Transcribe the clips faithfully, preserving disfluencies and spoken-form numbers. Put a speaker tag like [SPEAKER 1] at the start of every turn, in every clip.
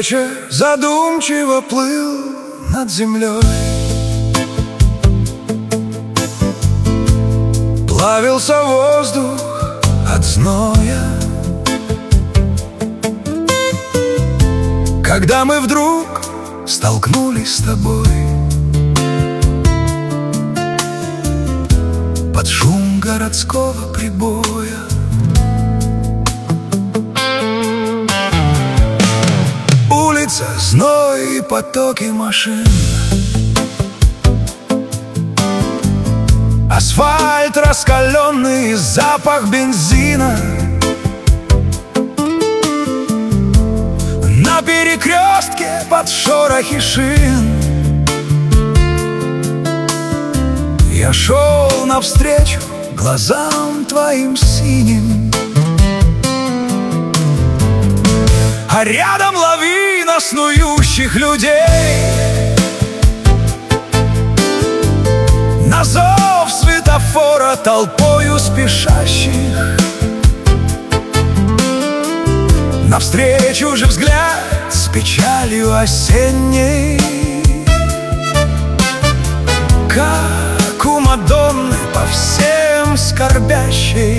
[SPEAKER 1] Вечер задумчиво плыл над землей. Плавился воздух от зноя, когда мы вдруг столкнулись с тобой под шум городского прибоя. Улица, зной и потоки машин, асфальт раскаленный, запах бензина. На перекрестке под шорохи шин я шел навстречу глазам твоим синим, а рядом лавина снующих людей. На зов светофора толпою спешащих, навстречу же взгляд с печалью осенней, как у Мадонны по всем скорбящей.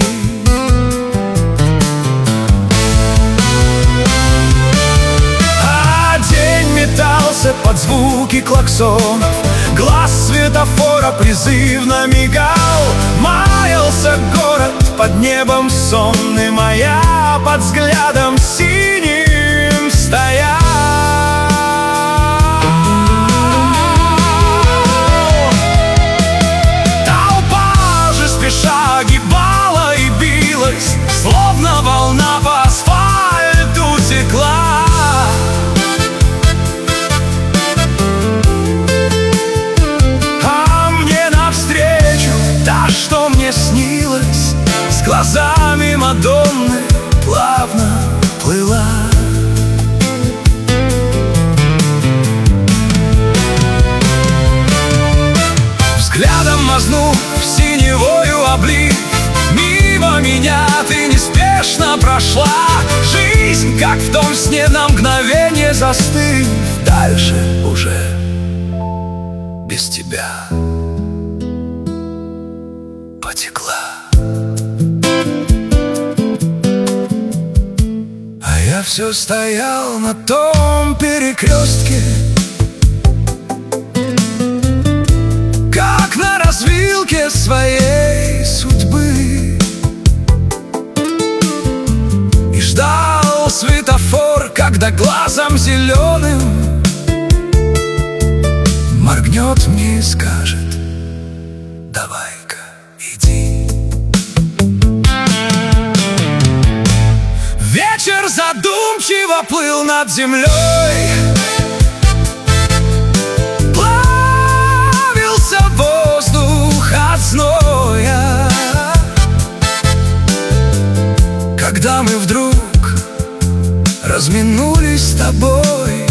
[SPEAKER 1] А день метался под звуки клаксонов, глаз светофора призывно мигал. Маялся город под небом сонным, а я под взглядом синим стоял. Толпа же спеша огибала и билась, словно волна по асфальту текла. Что мне снилось, с глазами Мадонны плавно плыла. Взглядом мазнув синевою облив, мимо меня ты неспешно прошла. Жизнь, как в том сне, на мгновение застыв, дальше уже без тебя потекла. А я все стоял на том перекрестке, как на развилке своей судьбы, и ждал светофор, когда глазом зеленым моргнет мне и скажет: давай-ка иди. Вечер задумчиво плыл над землей, плавился воздух от зноя, когда мы вдруг разминулись с тобой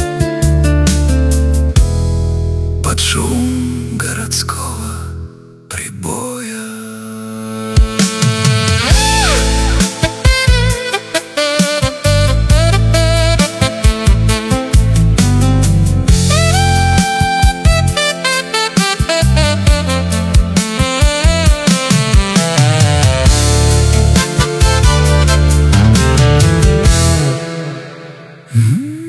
[SPEAKER 1] под шум городского прибоя. Mm-hmm.